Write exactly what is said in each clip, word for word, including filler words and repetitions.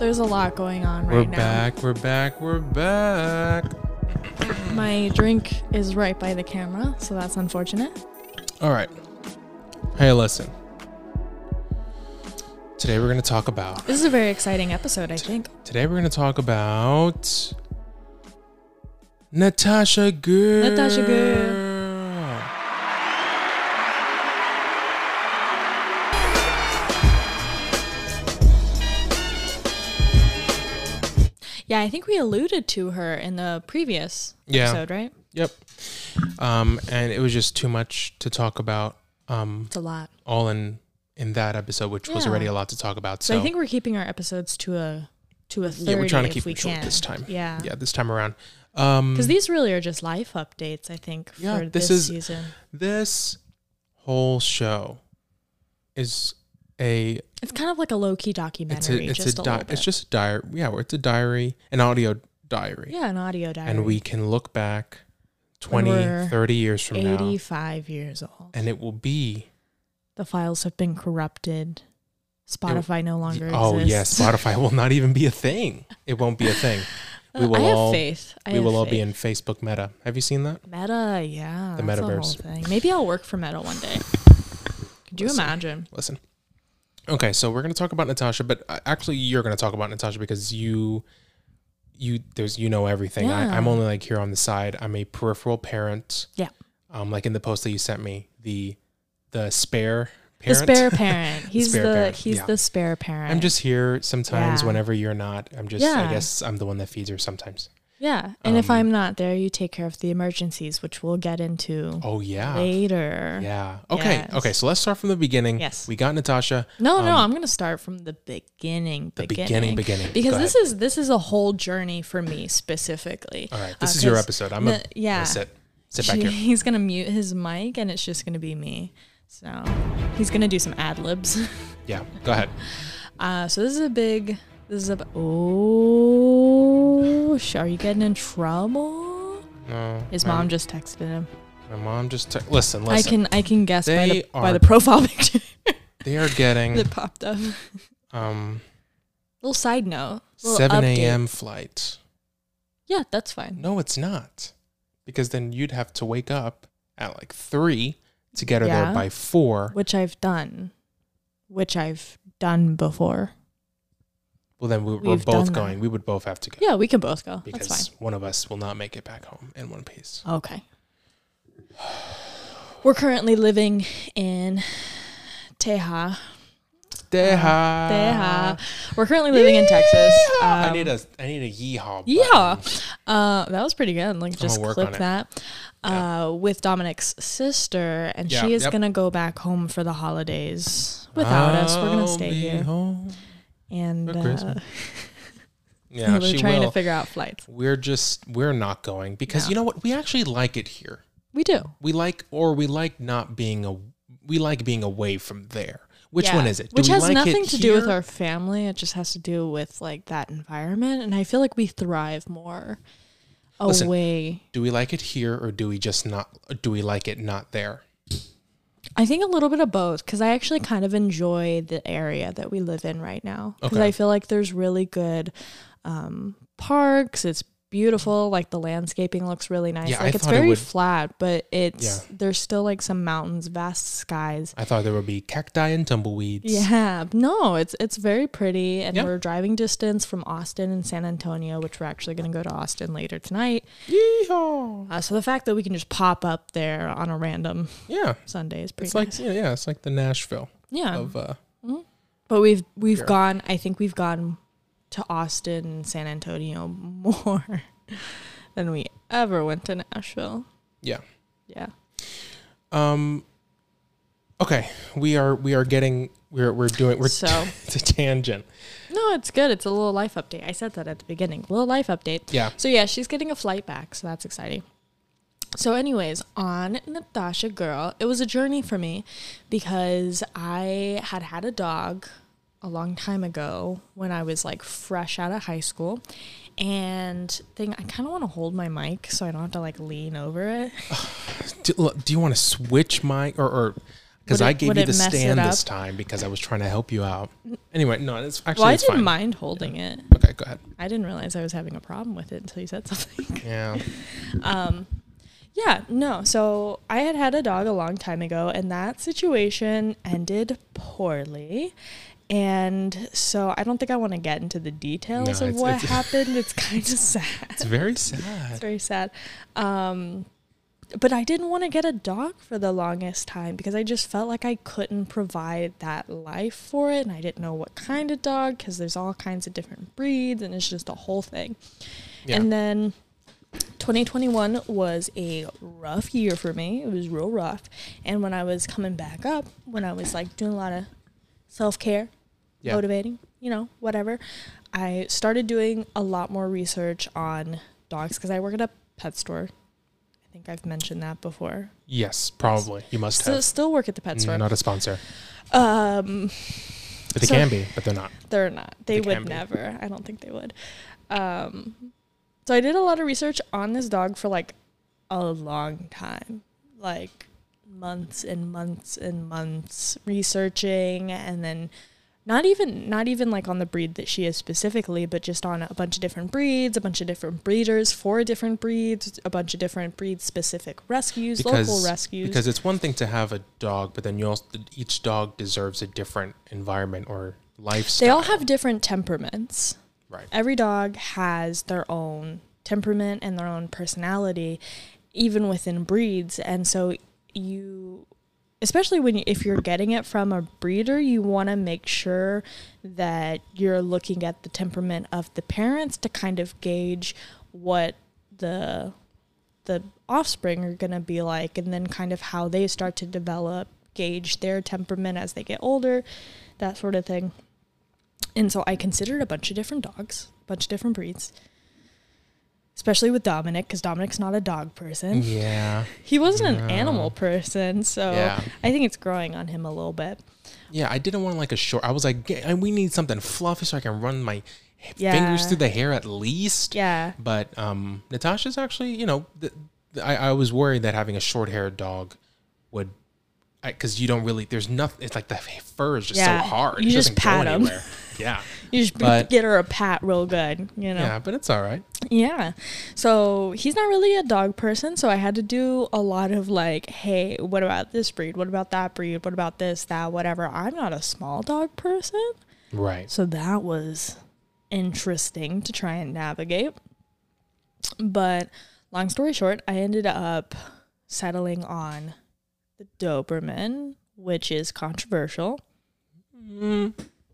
there's a lot going on We're right now. back, we're back, we're back. My drink is right by the camera, so that's unfortunate. All right. Hey, listen. Today we're going to talk about... This is a very exciting episode, I think. Today we're going to talk about... Natasha Girl. Natasha Girl. Yeah, I think we alluded to her in the previous Yeah. episode, right? Yep. Um, and it was just too much to talk about. Um, It's a lot. all in in that episode, which was Yeah. already a lot to talk about. So, So, I think we're keeping our episodes to a to a thirty yeah, we're trying to if keep we it short can. this time. Yeah. Yeah, this time around. Um, Because these really are just life updates, I think, Yeah, for this this, is- season. this whole show is a It's kind of like a low-key it's documentary, a it's just a, a, di- little bit. it's just a diary. Yeah, where it's a diary, an audio diary, yeah, an audio diary. and we can look back twenty, we're thirty years from now, eighty-five years old. and it will be The files have been corrupted. Spotify no longer oh exists. yes, Spotify will not even be a thing. It won't be a thing. We will I have all faith. I we have will all faith. be in Facebook Meta. Have you seen that? Meta, yeah. The that's a whole metaverse. thing. Maybe I'll work for Meta one day. Could you Listen. imagine? Listen. Okay, so we're going to talk about Natasha, but uh, actually you're going to talk about Natasha because you you there's you know everything. Yeah. I, I'm only like here on the side. I'm a peripheral parent. Yeah. Um like in the post that you sent me, the the spare The parent. spare parent. He's spare the parent, he's yeah. the spare parent. I'm just here sometimes Yeah. whenever you're not. I'm just Yeah. I guess I'm the one that feeds her sometimes. yeah. And if um, I'm not there, you take care of the emergencies, which we'll get into Oh yeah. later. Yeah. Okay. Yes. Okay, so let's start from the beginning. Yes. We got Natasha. No, no, Um, I'm gonna start from the beginning. The beginning beginning. Because Go this ahead. is this is a whole journey for me specifically. All right. This uh, is your 'cause episode. I'm the- gonna yeah. sit. Sit back She- here. He's gonna mute his mic, and it's just gonna be me. So he's gonna do some ad libs. Yeah. Go ahead. Uh, so this is a big. This is a. Oh, sh- are you getting in trouble? No. His my- mom just texted him. My mom just te- listen. Listen. I can I can guess by They the by are- the profile picture They are getting that popped up. um Little side note. little seven update. a.m. flight. Yeah, that's fine. No, it's not, because then you'd have to wake up at like three to get her Yeah. there by four. Which I've done. Which I've done before. Well, then we, we're We've both done going. that. We would both have to go Yeah, we can both go. because That's one of us will not make it back home in one piece. fine. Okay. We're currently living in Teja. Deha. Teja. We're currently living in Texas. I Um, need a I need a yeehaw. Yeah. button. Uh, that was pretty good. Like, just work on clip it. that. Uh, with Dominic's sister, and Yeah, she is yep. gonna go back home for the holidays without us. We're gonna I'll stay be here, home. and for uh, Christmas. Yeah, we're she trying will. to figure out flights. We're just we're not going because No. you know what? We actually like it here. We do. We like or we like not being a we like being away from there. Which Yeah. one is it? Do Which we has like nothing it to do with here? our family. It just has to do with like that environment, and I feel like we thrive more Listen, away. Do we like it here or do we just not or do we like it not there? I think a little bit of both, because I actually kind of enjoy the area that we live in right now, because Okay. I feel like there's really good um, parks. It's beautiful. Like the landscaping looks really nice. Yeah, I like it's thought it very would- flat, but it's Yeah. there's still like some mountains, vast skies. I thought there would be cacti and tumbleweeds. Yeah, no, it's it's very pretty, and Yeah. we're driving distance from Austin and San Antonio, which we're actually going to go to Austin later tonight. Yeehaw. Uh, so the fact that we can just pop up there on a random Yeah. Sunday is pretty It's like nice. yeah, yeah, it's like the Nashville Yeah, of uh but we've we've Sure. gone. I think we've gone to Austin and San Antonio more than we ever went to Nashville. yeah. Yeah. Um okay, we are we are getting we're we're doing we're So- it's a tangent. No, it's good. It's a little life update. I said that at the beginning. Little life update. Yeah. So yeah, she's getting a flight back, so that's exciting. So anyways, on Natasha Girl, it was a journey for me because I had had a dog a long time ago when I was like fresh out of high school. And thing, I kind of want to hold my mic so I don't have to like lean over it. Do, look, do you want to switch mic or, or Because I gave would you it the mess it stand up? this time because I was trying to help you out. Anyway, no, it's actually Well, I it's didn't fine. mind holding it. Okay, go ahead. I didn't realize I was having a problem with it until you said something. Yeah. um, yeah, no. So I had had a dog a long time ago, and that situation ended poorly. And so I don't think I want to get into the details No, of it's- what it's- happened. It's kind of sad. It's very sad. It's very sad. Um, but I didn't want to get a dog for the longest time because I just felt like I couldn't provide that life for it. And I didn't know what kind of dog because there's all kinds of different breeds and it's just a whole thing. Yeah. And then twenty twenty-one was a rough year for me. It was real rough. And when I was coming back up, when I was like doing a lot of self-care, Yeah. motivating, you know, whatever, I started doing a lot more research on dogs because I work at a pet store. I think I've mentioned that before. Yes, probably. You must Still, have. still work at the pet store. Not a sponsor. Um, But they So- can be, but they're not. they're not. They, They can would be. never. I don't think they would. Um, so I did a lot of research on this dog for like a long time, like months and months and months researching, and then not even not even like on the breed that she is specifically, but just on a bunch of different breeds, a bunch of different breeders for different breeds, a bunch of different breed specific rescues, local rescues. Because it's one thing to have a dog, but then you also each dog deserves a different environment or lifestyle. They all have different temperaments. right. Every dog has their own temperament and their own personality, even within breeds. And so you, especially when you, if you're getting it from a breeder, you want to make sure that you're looking at the temperament of the parents to kind of gauge what the the offspring are going to be like, and then kind of how they start to develop, gauge their temperament as they get older, that sort of thing. And so I considered a bunch of different dogs, a bunch of different breeds, especially with Dominic, because Dominic's not a dog person. Yeah. He wasn't an No. animal person, so Yeah. I think it's growing on him a little bit. Yeah, I didn't want like a short. I was like, "Get- we need something fluffy so I can run my Yeah. fingers through the hair at least. Yeah. But um, Natasha's actually, you know, th- th- I, I was worried that having a short-haired dog would, because you don't really, there's nothing, it's like the fur is just Yeah. so hard. You it just doesn't pat go 'em. anywhere. Yeah. You just But- get her a pat real good, you know? Yeah, but it's all right. Yeah. So he's not really a dog person. So I had to do a lot of like, hey, what about this breed? What about that breed? What about this, that, whatever? I'm not a small dog person. Right. So that was interesting to try and navigate. But long story short, I ended up settling on the Doberman, which is controversial. Mm.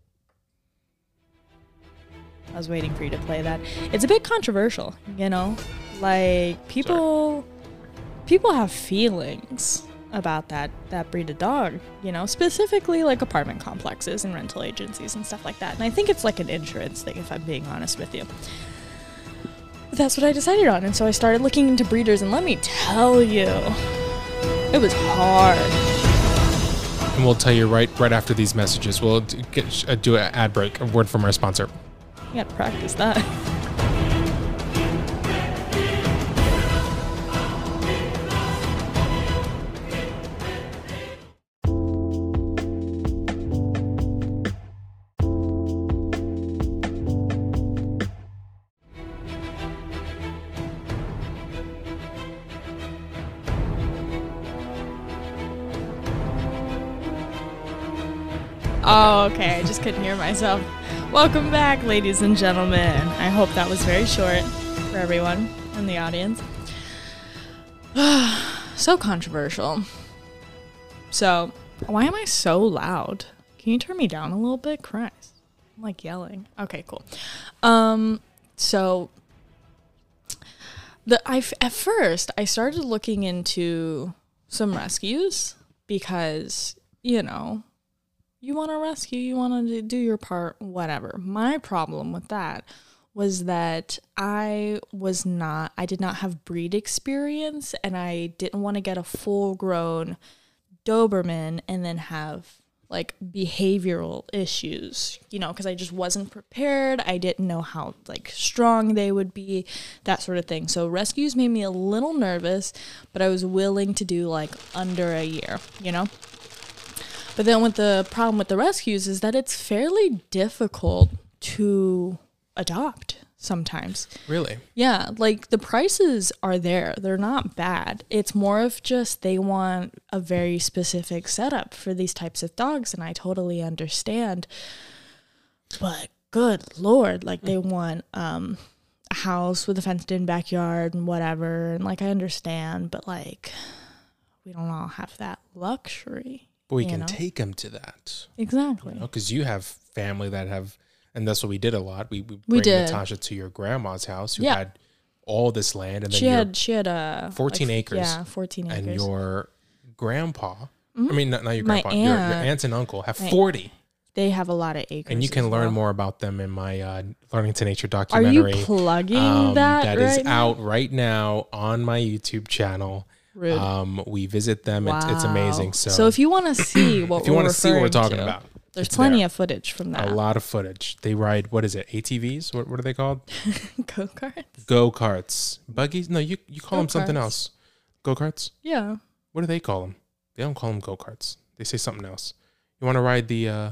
I was waiting for you to play that. It's a bit controversial, you know? Like people people have feelings about that that breed of dog, you know, specifically like apartment complexes and rental agencies and stuff like that. And I think it's like an insurance thing, if I'm being honest with you. But that's what I decided on, and so I started looking into breeders, and let me tell you, it was hard. And we'll tell you right right after these messages. We'll d- get, uh, do an ad break, a word from our sponsor. You gotta practice that. Oh, okay. I just couldn't hear myself. Welcome back, ladies and gentlemen. I hope that was very short for everyone in the audience. So controversial. So, why am I so loud? Can you turn me down a little bit? Christ. I'm like yelling. Okay, cool. Um, so the I at first I started looking into some rescues because, you know, you want to rescue, you want to do your part, whatever. My problem with that was that I was not, I did not have breed experience, and I didn't want to get a full-grown Doberman and then have like behavioral issues, you know, because I just wasn't prepared. I didn't know how like strong they would be, that sort of thing. So rescues made me a little nervous, but I was willing to do like under a year, you know? But then with the problem with the rescues is that it's fairly difficult to adopt sometimes. Really? Yeah, like the prices are there. They're not bad. It's more of just they want a very specific setup for these types of dogs, and I totally understand. But good Lord, like they want um a house with a fenced in backyard and whatever, and like I understand, but like we don't all have that luxury. But we you can know? take them to that. Exactly. Because you have family that have, and that's what we did a lot. We, we We bring did. Natasha to your grandma's house who Yeah. had all this land. And then She your, had she had a fourteen acres. Yeah, fourteen acres. and your grandpa, I mean, not, not your My grandpa, your, your aunt- aunts and uncle have my- forty. They have a lot of acres. And you can as learn well. more about them in my uh, Learning to Nature Are documentary. you plugging um, that? that right is now? out right now on my YouTube channel. Rude. Um, we visit them. It's, it's Wow. amazing. So, if you want to see what if you we're want to see what we're referring talking to, about, there's it's plenty there. of footage from that. A lot of footage. They ride, what is it, A T Vs? What, what are they called? Go karts. Go-karts. Buggies? No, you, you call them something Go-karts. else. Go-karts? Yeah. What do they call them? They don't call them go-karts. They say something else. You want to ride the, uh,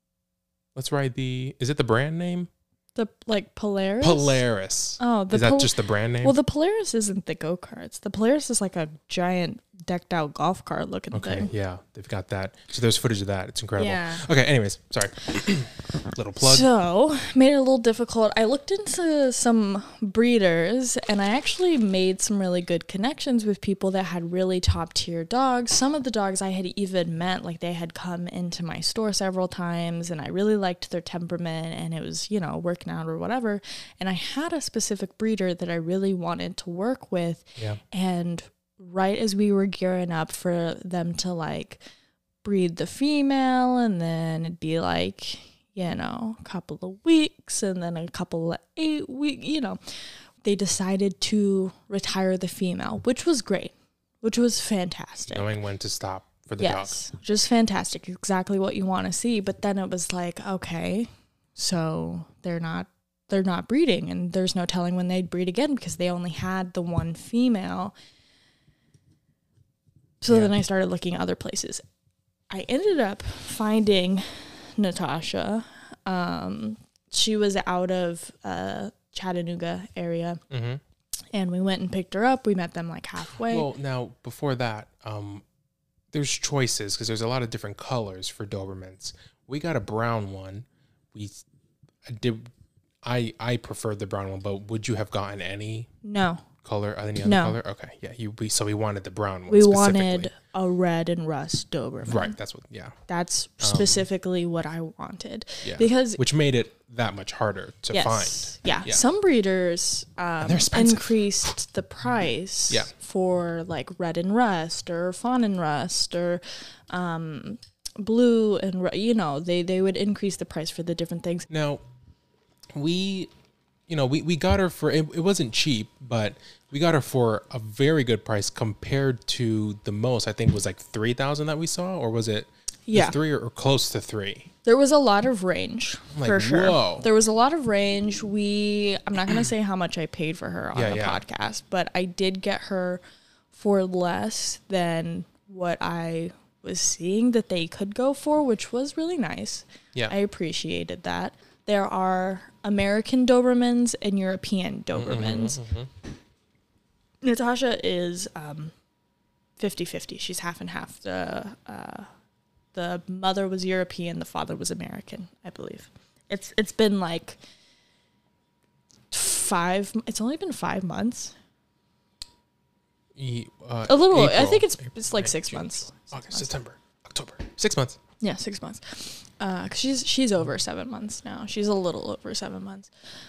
let's ride the, is it the brand name? The like Polaris. Polaris. Oh, the Is that Pol- just the brand name? Well, the Polaris isn't the go karts. The Polaris is like a giant decked out golf cart looking Okay, thing. yeah, they've got that. So there's footage of that. It's incredible. Yeah. Okay, anyways, sorry. Little plug. So, made it a little difficult. I looked into some breeders and I actually made some really good connections with people that had really top tier dogs. Some of the dogs I had even met, like they had come into my store several times and I really liked their temperament and it was, you know, working out or whatever. And I had a specific breeder that I really wanted to work with. Yeah. And right as we were gearing up for them to like breed the female, and then it'd be like, you know, a couple of weeks and then a couple of eight weeks, you know, they decided to retire the female, which was great, which was fantastic. Knowing when to stop for the Yes, just fantastic. Exactly what you want to see. But then it was like, okay, so they're not they're not breeding, and there's no telling when they'd breed again because they only had the one female. So Yeah. then I started looking other places. I ended up finding Natasha. Um, she was out of uh, Chattanooga area, dog. Mm-hmm. and we went and picked her up. We met them like halfway. Well, now before that, um, there's choices because there's a lot of different colors for Dobermans. We got a brown one. We I did. I I preferred the brown one, but would you have gotten any no. color, any other No. color? Okay, yeah. You we so we wanted the brown one. We specifically. wanted a red and rust Doberman. right. That's what. Yeah, That's specifically what I wanted. yeah. Because which made it that much harder to yes, find. yeah, Yeah. some breeders um, they're expensive. increased the price Yeah. for like red and rust or fawn and rust or um, blue and ru- you know they they would increase the price for the different things. Now, we, you know, we, we got her for, it, it wasn't cheap, but we got her for a very good price compared to the most, I think was like three thousand that we saw, or was it Yeah. three or, or close to three? There was a lot of range Like, for sure. whoa. There was a lot of range. We I'm not gonna say how much I paid for her on Yeah, the yeah. podcast, but I did get her for less than what I was seeing that they could go for, which was really nice. Yeah. I appreciated that. There are American Dobermans and European Dobermans. Mm-hmm, Natasha is um, fifty-fifty. She's half and half. The uh, the mother was European, the father was American, I believe. It's it's been like five. It's only been five months. Ye- uh, A little. I April, think it's April, it's like May, six June, months. August, September, October, six months. Yeah, six months. Uh, 'cause she's she's over seven months now. She's a little over seven months.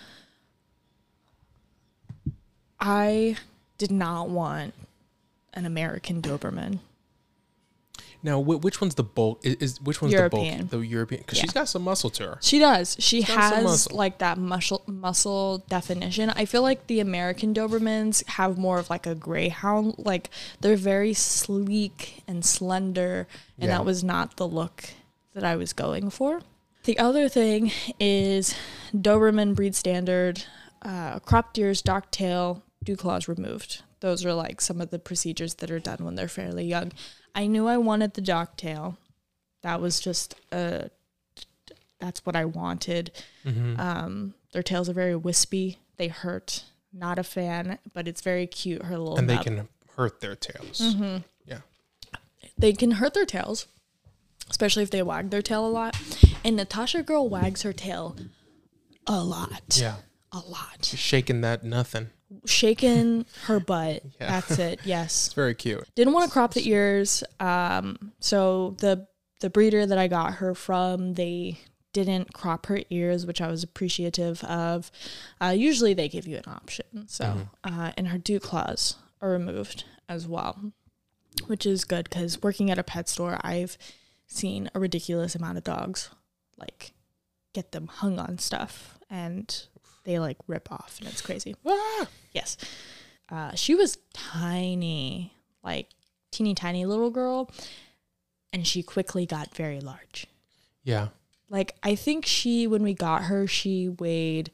I did not want an American Doberman. Now, wh- which one's the bulk? Is, is which one's European. the bulk? The European, because Yeah. she's got some muscle to her. She does. She got some has muscle. like that muscle muscle definition. I feel like the American Dobermans have more of like a greyhound. Like they're very sleek and slender, and Yeah. that was not the look that I was going for. The other thing is Doberman breed standard, uh, cropped ears, dark tail, dew claws removed. Those are like some of the procedures that are done when they're fairly young. I knew I wanted the dark tail. That was just a, that's what I wanted. Mm-hmm. Um, their tails are very wispy. They hurt. Not a fan, but it's very cute. Her little and they nub. can hurt their tails. Mm-hmm. Yeah. They can hurt their tails, especially if they wag their tail a lot. And Natasha girl wags her tail a lot. Yeah. A lot. She's shaking that nothing. Shaking her butt. Yeah. That's it. Yes. It's very cute. Didn't want to crop the ears. Um, so the the breeder that I got her from, they didn't crop her ears, which I was appreciative of. Uh, usually they give you an option. So, mm-hmm. uh, and her dew claws are removed as well, which is good because working at a pet store, I've seen a ridiculous amount of dogs like get them hung on stuff and they like rip off and it's crazy. Ah! Yes. Uh, she was tiny, like teeny tiny little girl, and she quickly got very large. Yeah. Like I think she, when we got her, she weighed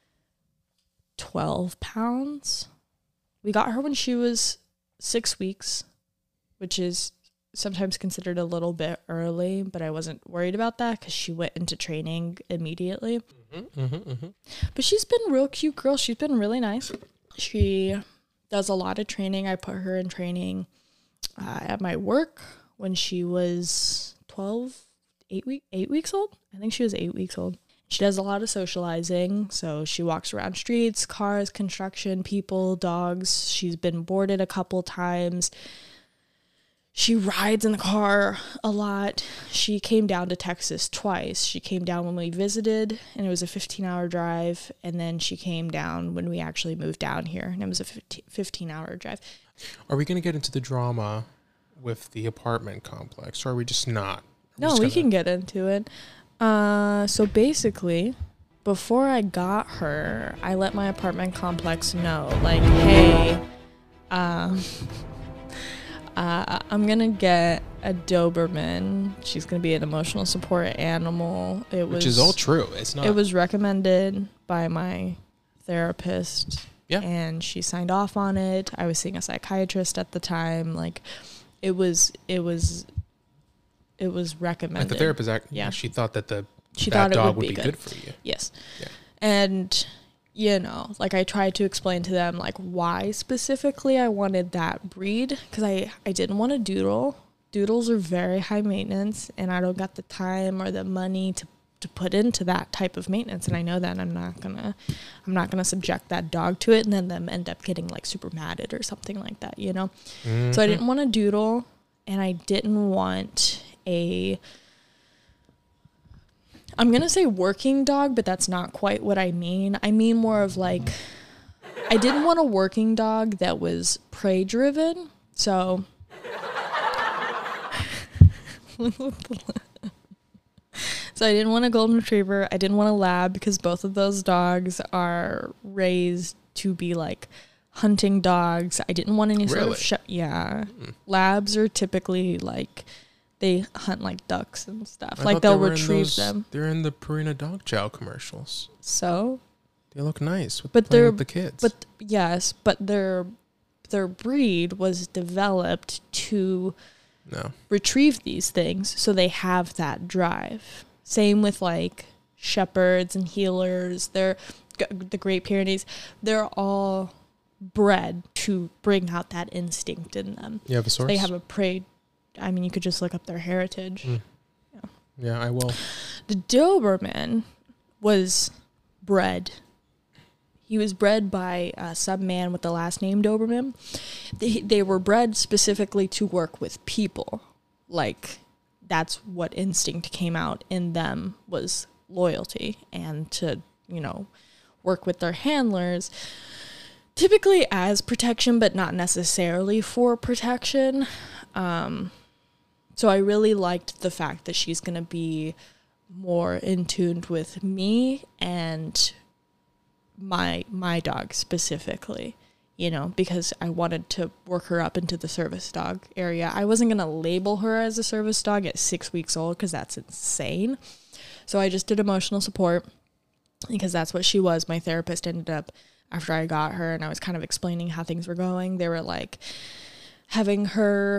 twelve pounds. We got her when she was six weeks, which is sometimes considered a little bit early, but I wasn't worried about that because she went into training immediately. Mm-hmm, mm-hmm, mm-hmm. But she's been real cute girl. She's been really nice. She does a lot of training. I put her in training uh, at my work when she was twelve, eight, week, eight weeks old. I think she was eight weeks old. She does a lot of socializing. So she walks around streets, cars, construction, people, dogs. She's been boarded a couple times. She rides in the car a lot. She came down to Texas twice. She came down when we visited, and it was a fifteen-hour drive. And then she came down when we actually moved down here, and it was a fifteen-hour drive. Are we going to get into the drama with the apartment complex, or are we just not? No, just we gonna... can get into it. Uh, so basically, before I got her, I let my apartment complex know, like, hey, um... Uh, I'm going to get a Doberman. She's going to be an emotional support animal. It was, Which is all true. It's not. It was recommended by my therapist. Yeah. And she signed off on it. I was seeing a psychiatrist at the time. Like, it was, it was, it was recommended. Like the therapist, act, yeah. She thought that the she that thought dog it would, would be, be good. good for you. Yes. Yeah. And... you know, like I tried to explain to them like why specifically I wanted that breed, because I, I didn't want a doodle. Doodles are very high maintenance and I don't got the time or the money to, to put into that type of maintenance. And I know that I'm not gonna I'm not gonna subject that dog to it and then them end up getting like super matted or something like that, you know? Mm-hmm. So I didn't want a doodle and I didn't want a I'm going to say working dog, but that's not quite what I mean. I mean more of like, I didn't want a working dog that was prey driven. So, so I didn't want a golden retriever. I didn't want a lab because both of those dogs are raised to be like hunting dogs. I didn't want any really? sort of, sh- yeah. Mm. Labs are typically like, they hunt like ducks and stuff. I like they'll they retrieve those, them. They're in the Purina dog chow commercials. So they look nice with, but they're with the kids. But yes, but their their breed was developed to no. retrieve these things, so they have that drive. Same with like shepherds and healers. They're the Great Pyrenees. They're all bred to bring out that instinct in them. You have a source? They have a prey. I mean, you could just look up their heritage. Mm. Yeah. yeah, I will. The Doberman was bred. He was bred by uh, some man with the last name Doberman. They, they were bred specifically to work with people. Like, that's what instinct came out in them was loyalty and to, you know, work with their handlers. Typically as protection, but not necessarily for protection. Um... So I really liked the fact that she's going to be more in tune with me and my my dog specifically, you know, because I wanted to work her up into the service dog area. I wasn't going to label her as a service dog at six weeks old because that's insane. So I just did emotional support because that's what she was. My therapist ended up, after I got her and I was kind of explaining how things were going, they were like having her...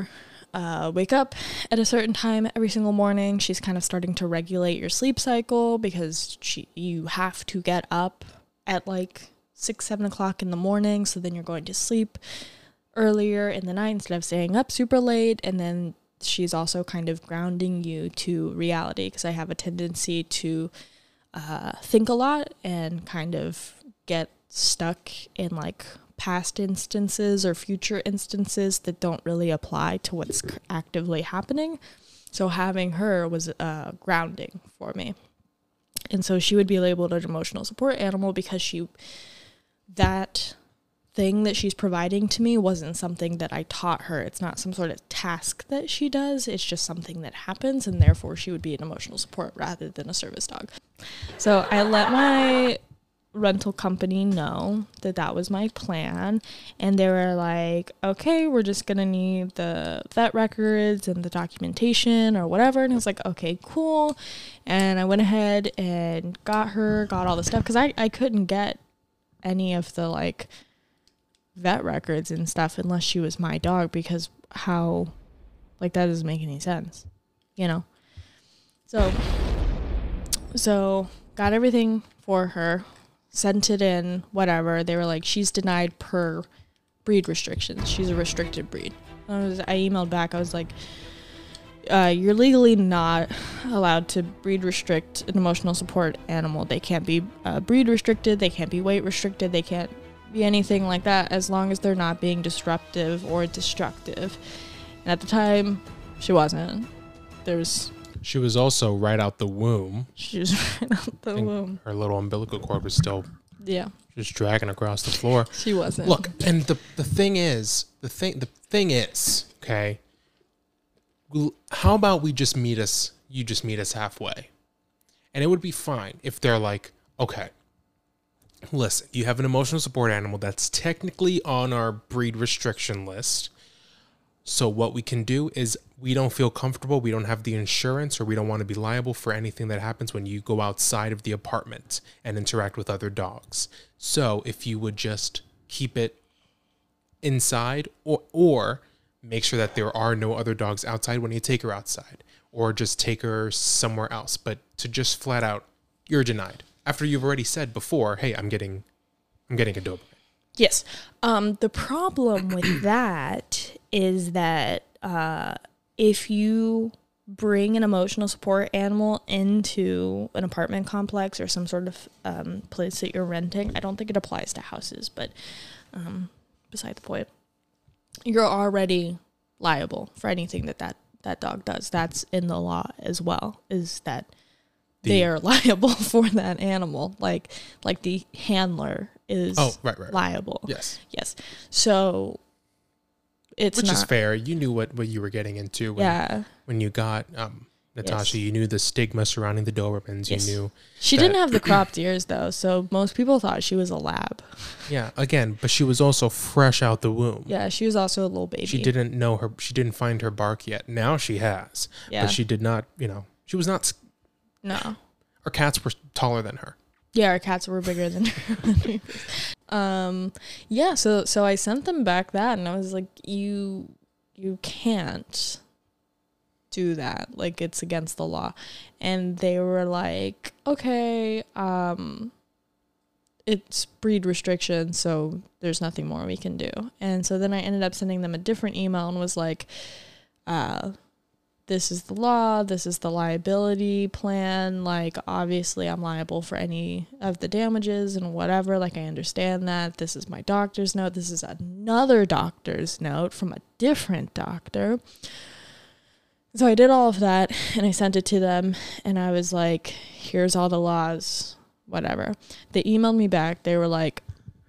uh, wake up at a certain time every single morning. She's kind of starting to regulate your sleep cycle because she, you have to get up at like six, seven o'clock in the morning. So then you're going to sleep earlier in the night instead of staying up super late. And then she's also kind of grounding you to reality because I have a tendency to uh, think a lot and kind of get stuck in like past instances or future instances that don't really apply to what's actively happening. So having her was uh, grounding for me. And so she would be labeled an emotional support animal because she, that thing that she's providing to me wasn't something that I taught her. It's not some sort of task that she does. It's just something that happens, and therefore she would be an emotional support rather than a service dog. So I let my rental company know that that was my plan, and they were like, okay, we're just gonna need the vet records and the documentation or whatever. And I was like, okay, cool. And I went ahead and got her, got all the stuff, because I, I couldn't get any of the like vet records and stuff unless she was my dog, because how, like, that doesn't make any sense, you know. So so got everything for her, sent it in, whatever. They were like, she's denied per breed restrictions. She's a restricted breed. I was, I emailed back. I was like, uh, you're legally not allowed to breed restrict an emotional support animal. They can't be uh, breed restricted. They can't be weight restricted. They can't be anything like that as long as they're not being disruptive or destructive. And at the time, she wasn't. There's... She was also right out the womb. She was right out the womb. Her little umbilical cord was still, yeah, just dragging across the floor. She wasn't. Look, and the the thing is, the thing the thing is, okay. How about we just meet us? You just meet us halfway, and it would be fine if they're like, okay, listen, you have an emotional support animal that's technically on our breed restriction list. So what we can do is, we don't feel comfortable, we don't have the insurance, or we don't want to be liable for anything that happens when you go outside of the apartment and interact with other dogs. So if you would just keep it inside, or or make sure that there are no other dogs outside when you take her outside, or just take her somewhere else. But to just flat out, you're denied. After you've already said before, hey, I'm getting I'm getting a Doberman. Yes. Um, the problem with that is that uh, if you bring an emotional support animal into an apartment complex or some sort of um, place that you're renting, I don't think it applies to houses, but um, beside the point, you're already liable for anything that that, that dog does. That's in the law as well, is that the, they are liable for that animal. Like, like the handler is oh, right, right, liable. Yes. Yes. So it's Which not, is fair. You knew what, what you were getting into when, yeah. when you got um, Natasha. Yes. You knew the stigma surrounding the Dobermans. Yes. You knew she that, didn't have the cropped ears though, so most people thought she was a lab. Yeah, again, but she was also fresh out the womb. Yeah, she was also a little baby. She didn't know her. She didn't find her bark yet. Now she has. Yeah. But she did not. You know, she was not. No. Our cats were taller than her. Yeah, our cats were bigger than her. um, yeah. So so I sent them back that, and I was like, you you can't do that. Like, it's against the law. And they were like, okay, um, it's breed restriction, so there's nothing more we can do. And so then I ended up sending them a different email and was like, uh, this is the law, this is the liability plan. Like, obviously I'm liable for any of the damages and whatever. Like, I understand that. This is my doctor's note. This is another doctor's note from a different doctor. So I did all of that and I sent it to them and I was like, here's all the laws, whatever. They emailed me back. They were like,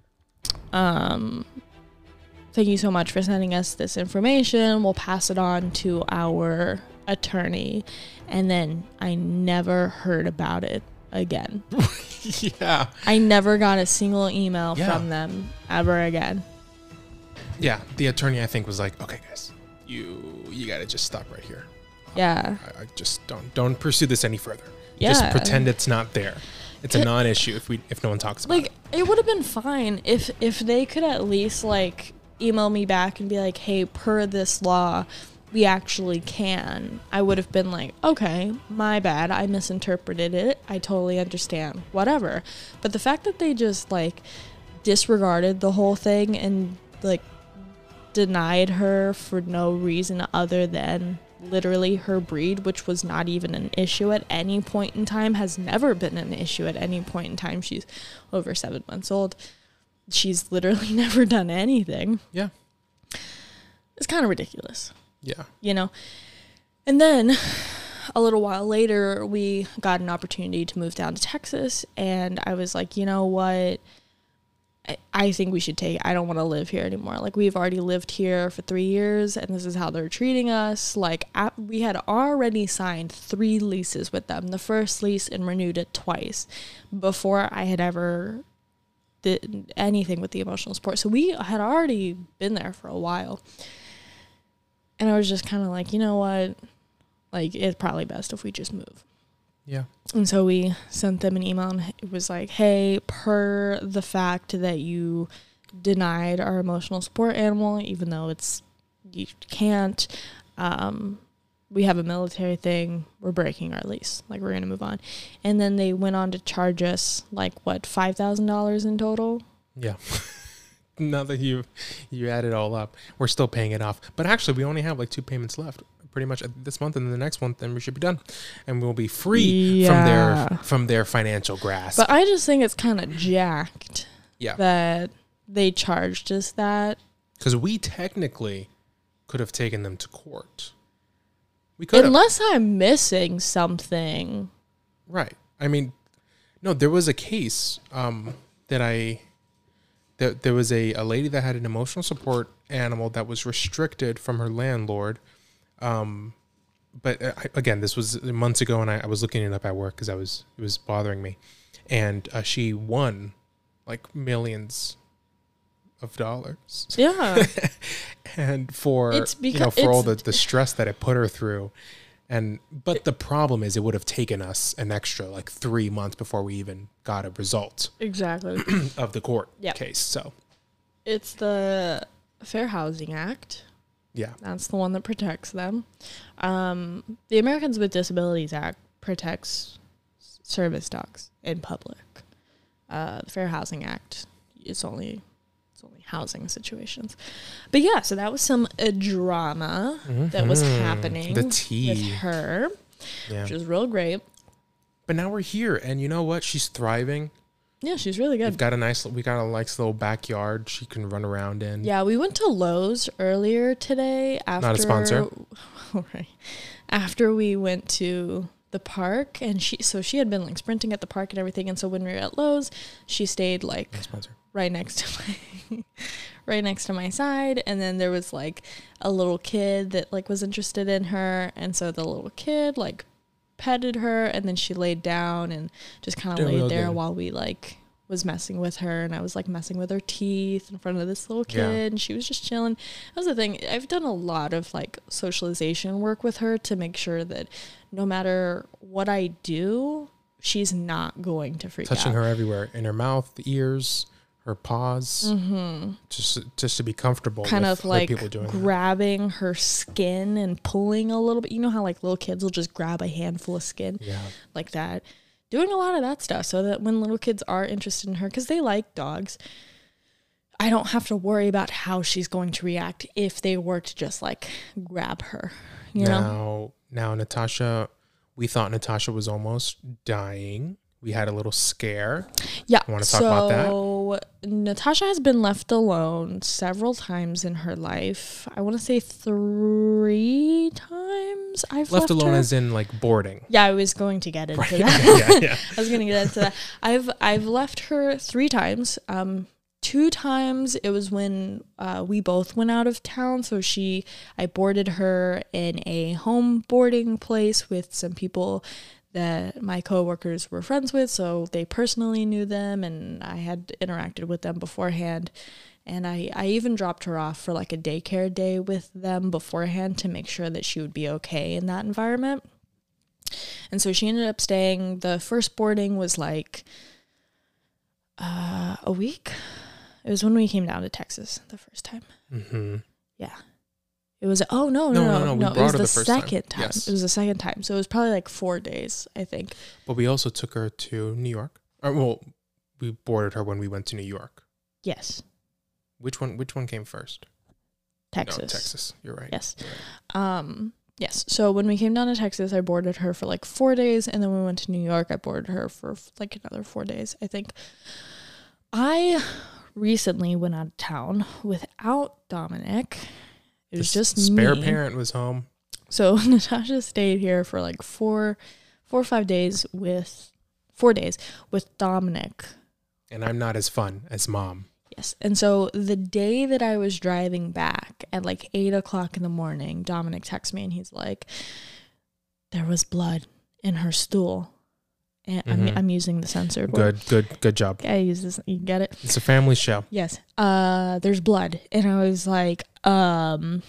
um, thank you so much for sending us this information. We'll pass it on to our attorney. And then I never heard about it again. Yeah. I never got a single email yeah. from them ever again. Yeah. The attorney, I think, was like, okay, guys, you you got to just stop right here. Yeah. I, I just don't don't pursue this any further. Yeah. Just pretend it's not there. It's a non-issue if we if no one talks about like, it. Like, it would have been fine if if they could at least, like, email me back and be like, hey, per this law, we actually can, I would have been like, okay, my bad, I misinterpreted it, I totally understand, whatever. But the fact that they just like disregarded the whole thing and like denied her for no reason other than literally her breed, which was not even an issue at any point in time, has never been an issue at any point in time. She's over seven months old. She's literally never done anything. Yeah. It's kind of ridiculous. Yeah. You know? And then a little while later, we got an opportunity to move down to Texas. And I was like, you know what? I, I think we should take, I don't want to live here anymore. Like, we've already lived here for three years and this is how they're treating us. Like, at, we had already signed three leases with them. The first lease and renewed it twice before I had ever did anything with the emotional support. So we had already been there for a while. And I was just kind of like, you know what? Like, it's probably best if we just move. Yeah. And so we sent them an email and it was like, hey, per the fact that you denied our emotional support animal, even though it's, you can't, um, we have a military thing, we're breaking our lease. Like, we're going to move on. And then they went on to charge us, like, what, five thousand dollars in total? Yeah. Now that you you add it all up, we're still paying it off. But actually, we only have like two payments left, pretty much this month and then the next month, then we should be done, and we'll be free Yeah. from their from their financial grasp. But I just think it's kind of jacked Yeah. that they charged us that. Because we technically could have taken them to court. We could have. Unless I'm missing something. Right. I mean, no, there was a case um, that I... There, there was a, a lady that had an emotional support animal that was restricted from her landlord. Um, but uh, I, again, this was months ago, and I, I was looking it up at work because I was it was bothering me. And uh, she won like millions of dollars. Yeah. And for It's you beca- know for all the, it's- the stress that it put her through. And but the problem is it would have taken us an extra like three months before we even got a result Exactly. of the court Yep. case. So It's the Fair Housing Act. yeah. That's the one that protects them. Um, the Americans with Disabilities Act protects service dogs in public. Uh, the Fair Housing Act is only it's only housing situations. But yeah, so that was some uh, drama that was Mhm. happening The tea. with her, Yeah. which was real great. But now we're here, and you know what? She's thriving. Yeah, she's really We've good. got a nice, we got a nice little backyard she can run around in. Yeah, we went to Lowe's earlier today after Not a sponsor. Right. After we went to the park, and she so she had been like sprinting at the park and everything, and so when we were at Lowe's, she stayed like No sponsor. right next to my right next to my side, and then there was like a little kid that like was interested in her, and so the little kid like petted her, and then she laid down and just kind of Doing laid real there good. while we like was messing with her, and I was like messing with her teeth in front of this little kid, Yeah. and she was just chilling. That was the thing. I've done a lot of like socialization work with her to make sure that no matter what I do, she's not going to freak Touching out. her everywhere, in her mouth, the ears, her paws, Mm-hmm. just just to be comfortable. Kind with of like other people doing that. grabbing her skin and pulling a little bit. You know how like little kids will just grab a handful of skin Yeah. like that. Doing a lot of that stuff so that when little kids are interested in her, because they like dogs, I don't have to worry about how she's going to react if they were to just like grab her, you now, know? now Natasha, we thought Natasha was almost dying. We had a little scare. Yeah. Want to talk so, about that? So Natasha has been left alone several times in her life. I want to say three times I've Left left, alone her. as in like boarding. Yeah, I was going to get into Right. that. yeah, yeah. I was going to get into that. I've I've left her three times. Um, two times it was when uh, we both went out of town. So she, I boarded her in a home boarding place with some people that my coworkers were friends with. So they personally knew them, and I had interacted with them beforehand. And I, I even dropped her off for like a daycare day with them beforehand to make sure that she would be okay in that environment. And so she ended up staying. The first boarding was like uh, a week. It was when we came down to Texas the first time. Mm-hmm. Yeah. It was, oh, no, No, no, no, no. no, we no, it brought was her the, the first time. second time. Yes. It was the second time. So it was probably like four days, I think. But we also took her to New York. Or, well, we boarded her when we went to New York. Yes. Which one Which one came first? Texas. No, Texas. You're right. Yes. You're right. Um, yes. So when we came down to Texas, I boarded her for like four days. And then when we went to New York, I boarded her for like another four days, I think. I recently went out of town without Dominic. It was The just spare me. parent was home. So Natasha stayed here for like four, four or five days with, four days with Dominic. And I'm not as fun as mom. Yes. And so the day that I was driving back at like eight o'clock in the morning, Dominic texts me and he's like, there was blood in her stool. And Mm-hmm. I'm, I'm using the censored word. Good, good, good job. Yeah, I use this. You get it? It's a family show. Yes. Uh, there's blood. And I was like, um,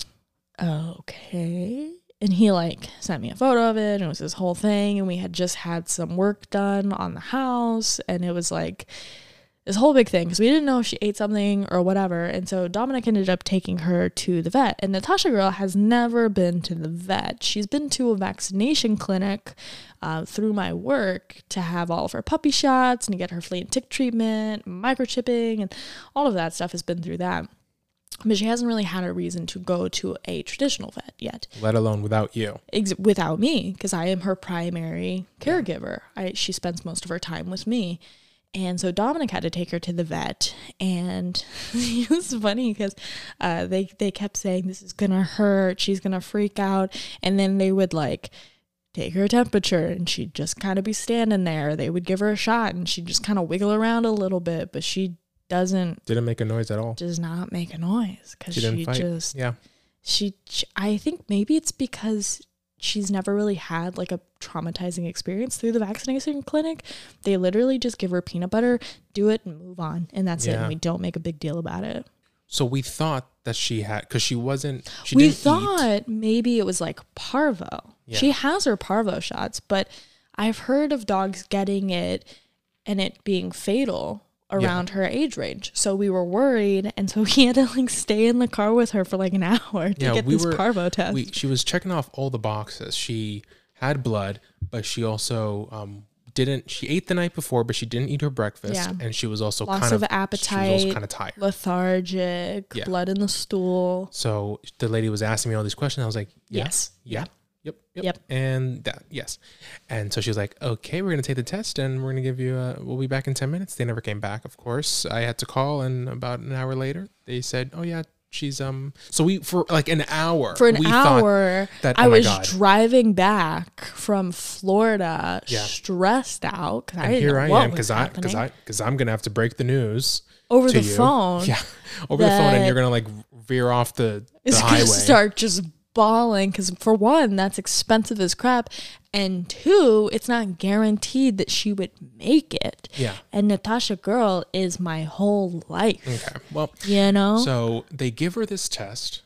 okay. And he like sent me a photo of it and it was this whole thing. And we had just had some work done on the house. And it was like this whole big thing because we didn't know if she ate something or whatever. And so Dominic ended up taking her to the vet. And Natasha girl has never been to the vet. She's been to a vaccination clinic uh, through my work to have all of her puppy shots and to get her flea and tick treatment, microchipping, and all of that stuff has been through that. But she hasn't really had a reason to go to a traditional vet yet. Let alone without you. Ex- without me, because I am her primary caregiver. I, she spends most of her time with me. And so Dominic had to take her to the vet. And it was funny because uh, they, they kept saying, this is going to hurt. She's going to freak out. And then they would like take her temperature and she'd just kind of be standing there. They would give her a shot and she'd just kind of wiggle around a little bit. But she doesn't. Didn't make a noise at all. Does not make a noise because She she, didn't fight. just. Yeah. She, I think maybe it's because she's never really had like a traumatizing experience through the vaccination clinic. They literally just give her peanut butter, do it and move on. And that's it. Yeah. And we don't make a big deal about it. So we thought that she had, because she wasn't, she we didn't thought eat. maybe it was like parvo. Yeah. She has her parvo shots, but I've heard of dogs getting it and it being fatal around yeah. her age range. So we were worried. And so he had to like stay in the car with her for like an hour to yeah, get we this were, parvo test. We, she was checking off all the boxes. She had blood, but she also um, didn't, she ate the night before, but she didn't eat her breakfast. Yeah. And she was also Loss kind of of, appetite, she was also kind of tired. Lethargic, Yeah. blood in the stool. So the lady was asking me all these questions. I was like, yeah, Yes. yeah. Yep, yep, Yep. and that, yes. And so she was like, okay, we're going to take the test and we're going to give you, a, we'll be back in ten minutes. They never came back, of course. I had to call, and about an hour later, they said, oh, yeah, she's, um, so we, for like an hour. For an we hour, that, I oh my was God. driving back from Florida, Yeah. stressed out. Cause And I didn't here know I what am, was because I, because happening. I, because I'm going to have to break the news over to the you. phone. Yeah, over the phone, and that you're going to like veer off the, the It's highway. gonna start just bawling because for one, that's expensive as crap, and two, it's not guaranteed that she would make it. Yeah. And Natasha girl is my whole life. Okay. Well, You know. so they give her this test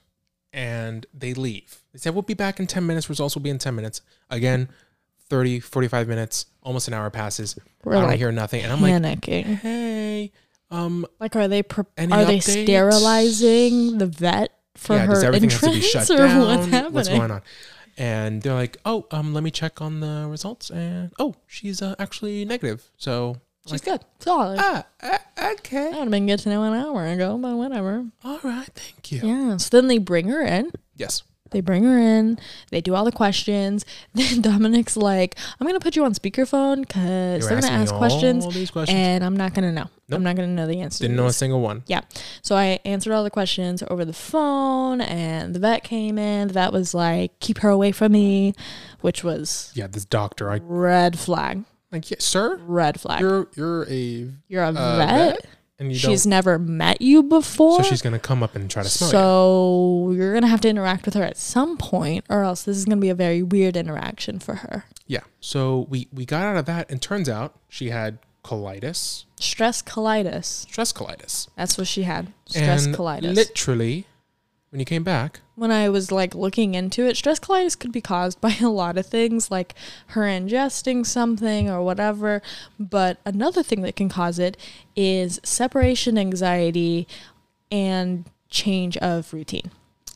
and they leave. They said, we'll be back in ten minutes. Results will be in ten minutes. Again, thirty, forty-five minutes, almost an hour passes. We're I don't like hear nothing. And I'm like, panicking. hey, um, Like, are they pre- Any are they updates? sterilizing the vet for yeah, her does everything entrance, have to be shut or down? what's happening? What's going on? And they're like, oh, um, let me check on the results. And oh, she's uh, actually negative. So She's like, good, solid. ah, uh, okay. That would have been good to know an hour ago, but whatever. All right, thank you. Yeah. So then they bring her in. Yes. They bring her in. They do all the questions. Then Dominic's like, I'm going to put you on speakerphone because They were they're going to asking me ask all questions, these questions. and I'm not going to know. Nope. I'm not going to know the answer. Didn't to know a these. single one. Yeah. So I answered all the questions over the phone, and the vet came in. The vet was like, keep her away from me, which was Yeah, this doctor. I red flag. like, yeah, sir, Red flag. you're you're a You're a uh, vet? vet, and you She's don't. never met you before. So she's gonna come up and try to smell you. So you're going to have to interact with her at some point, or else this is going to be a very weird interaction for her. Yeah. So we we got out of that, and turns out she had colitis, Stress colitis. stress colitis, That's what she had. Stress and colitis. literally, when you came back, When I was like looking into it, stress colitis could be caused by a lot of things, like her ingesting something or whatever. But another thing that can cause it is separation anxiety and change of routine.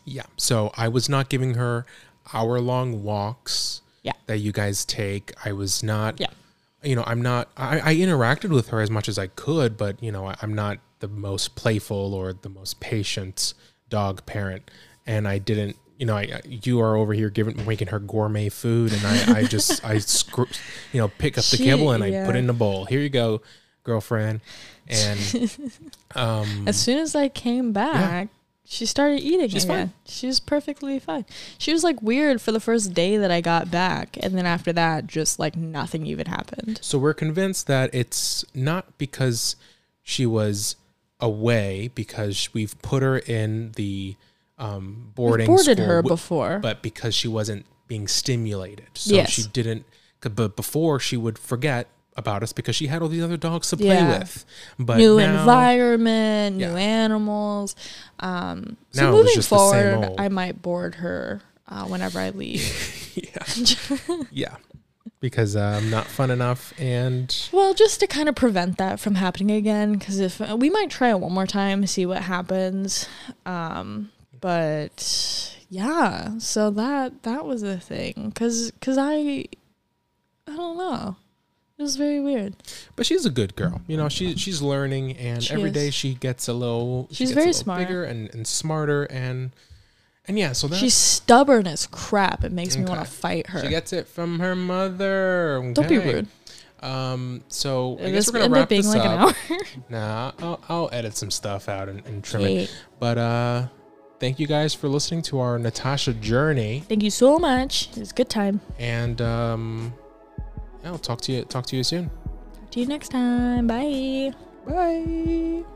Yeah. So I was not giving her hour long walks Yeah. that you guys take. I was not, Yeah. you know, I'm not, I, I interacted with her as much as I could, but, you know, I, I'm not the most playful or the most patient dog parent. And I didn't, you know, I, you are over here giving, making her gourmet food. And I, I just, I, screw, you know, pick up the She- kibble and yeah. I put it in a bowl. Here you go, girlfriend. And um, As soon as I came back, she started eating She's again. fine. She was perfectly fine. She was like weird for the first day that I got back. And then after that, just like nothing even happened. so we're convinced that it's not because she was away, because we've put her in the um, We've boarding boarded school, her wi- before. but because she wasn't being stimulated. So Yes. she didn't, 'cause- but before she would forget about us because she had all these other dogs to play Yeah. with. But new now, environment, Yeah. new animals. Um, so Now it was moving just the same forward, old. I might board her uh, whenever I leave. yeah, yeah, because um, not fun enough. And Well, just to kind of prevent that from happening again, because if we might try it one more time, see what happens. Um, but yeah, so that that was a thing, because because I I don't know, it was very weird. But she's a good girl. You know, she she's learning, and She every is. day she gets a little. she She's gets very a little smart. bigger and, and smarter, and and yeah. So that She's stubborn as crap. It makes me Okay. want to fight her. she gets it from her mother. Don't be Okay. rude. Um. So I This guess we're gonna ended up wrap being this like up. an hour. Nah, I'll, I'll edit some stuff out and, and trim it. Okay. But uh, thank you guys for listening to our Natasha journey, Thank you so much. It was a good time. and um, yeah, I'll talk to you talk to you soon. Talk to you next time. Bye. Bye.